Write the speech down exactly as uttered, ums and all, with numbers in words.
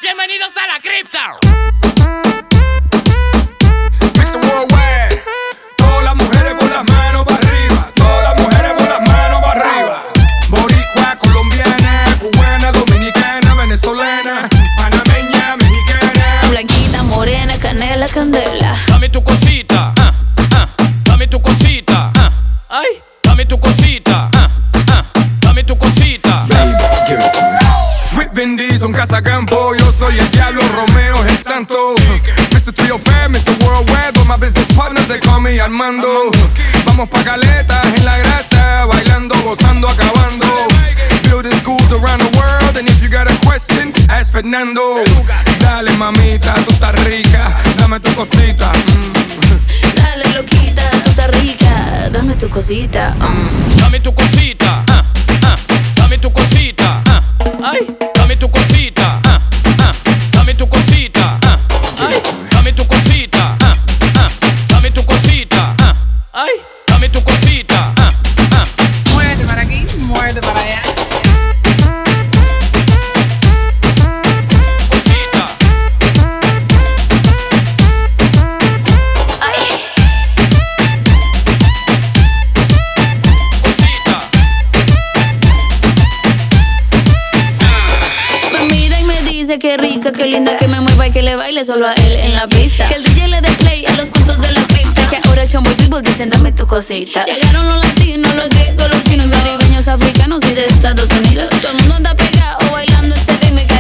Bienvenidos a la cripta. mister Worldwide. Todas las mujeres con las manos para arriba. Todas las mujeres con las manos para arriba. Boricua, colombiana, cubana, dominicana, venezolana, panameña, mexicana. Blanquita, morena, canela, candela. Dame tu cosita, ah, ah, dame tu cosita, ah, ay, dame tu cosita, ah, ah, dame tu cosita. Baby, give it to me. With Vin Diesel, Casacampo, yo soy el diablo, Romeo es el santo. mister three oh five, mister Worldwide, but my business partners they call me Armando. Vamos pa' Caleta, en la grasa, bailando, gozando, acabando. Building schools around the world, and if you got a question, ask Fernando. Dale mamita, tú estás rica, dame tu cosita. Mm. Dale loquita, tú estás rica. Dame tu cosita. mm. Dame tu cosita, ah, ah, dame tu cosita, ah, ay, dame tu cosita, ah, ah, dame tu cosita, ah, ay, dame tu cosita, ah, ah, dame tu cosita, ah, ay, dame tu cosita, ah, ah. Muévete para aquí, muévete para allá. Cosita. Cosita. Me mira y me dice que rica, que linda, que me mueva y que le baile solo a él en la pista. Que el D J le dé play a los cuentos de la cripta. Que ahora el chombo y people dicen dame tu cosita. Llegaron los latinos, los griegos, los chinos, caribeños, africanos y de Estados Unidos. Todo el mundo anda pegado bailando este ritmo.